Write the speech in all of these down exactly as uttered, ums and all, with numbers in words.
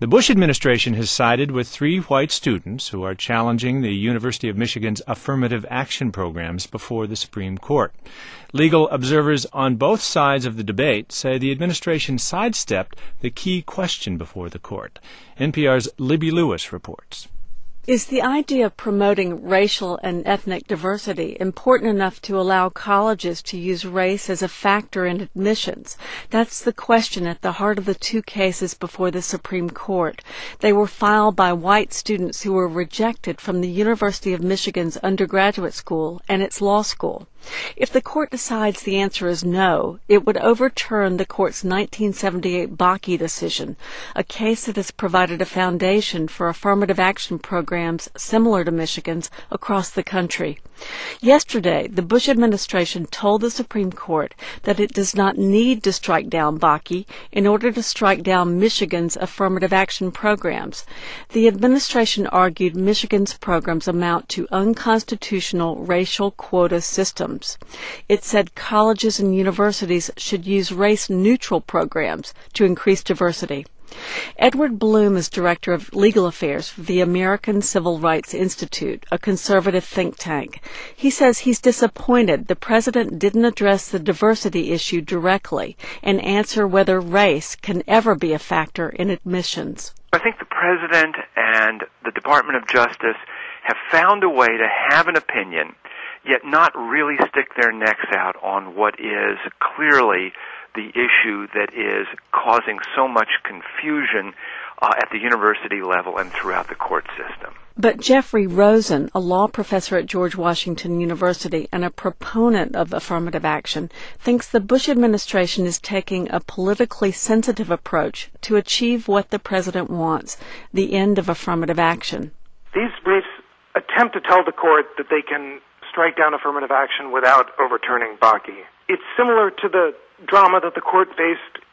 The Bush administration has sided with three white students who are challenging the University of Michigan's affirmative action programs before the Supreme Court. Legal observers on both sides of the debate say the administration sidestepped the key question before the court. N P R's Libby Lewis reports. Is the idea of promoting racial and ethnic diversity important enough to allow colleges to use race as a factor in admissions? That's the question at the heart of the two cases before the Supreme Court. They were filed by white students who were rejected from the University of Michigan's undergraduate school and its law school. If the court decides the answer is no, it would overturn the court's nineteen seventy-eight Bakke decision, a case that has provided a foundation for affirmative action programs similar to Michigan's across the country. Yesterday, the Bush administration told the Supreme Court that it does not need to strike down Bakke in order to strike down Michigan's affirmative action programs. The administration argued Michigan's programs amount to unconstitutional racial quota systems. It said colleges and universities should use race-neutral programs to increase diversity. Edward Blum is Director of Legal Affairs for the American Civil Rights Institute, a conservative think tank. He says he's disappointed the president didn't address the diversity issue directly and answer whether race can ever be a factor in admissions. I think the president and the Department of Justice have found a way to have an opinion, yet not really stick their necks out on what is clearly the issue that is causing so much confusion uh, at the university level and throughout the court system. But Jeffrey Rosen, a law professor at George Washington University and a proponent of affirmative action, thinks the Bush administration is taking a politically sensitive approach to achieve what the president wants, the end of affirmative action. These briefs attempt to tell the court that they can strike down affirmative action without overturning Bakke. It's similar to the drama that the court faced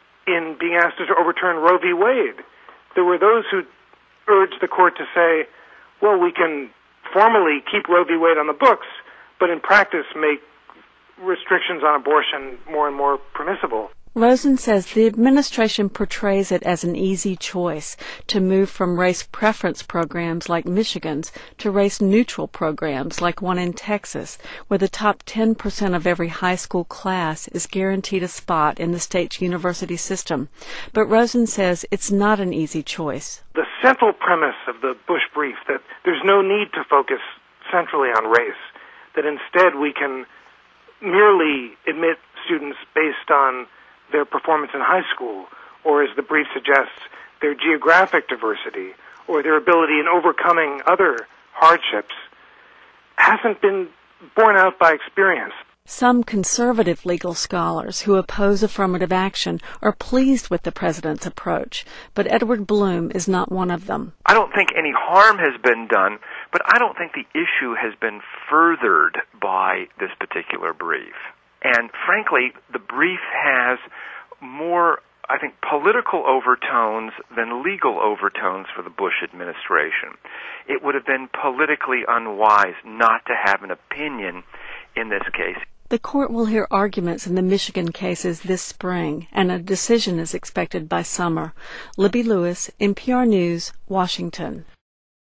in being asked to overturn Roe v. Wade. There were those who urged the court to say, well, we can formally keep Roe v. Wade on the books, but in practice make restrictions on abortion more and more permissible. Rosen says the administration portrays it as an easy choice to move from race preference programs like Michigan's to race-neutral programs like one in Texas, where the top ten percent of every high school class is guaranteed a spot in the state's university system. But Rosen says it's not an easy choice. The central premise of the Bush brief, that there's no need to focus centrally on race, that instead we can merely admit students based on their performance in high school, or as the brief suggests, their geographic diversity, or their ability in overcoming other hardships, hasn't been borne out by experience. Some conservative legal scholars who oppose affirmative action are pleased with the president's approach, but Edward Blum is not one of them. I don't think any harm has been done, but I don't think the issue has been furthered by this particular brief. And frankly, the brief has more, I think, political overtones than legal overtones for the Bush administration. It would have been politically unwise not to have an opinion in this case. The court will hear arguments in the Michigan cases this spring, and a decision is expected by summer. Libby Lewis, N P R News, Washington.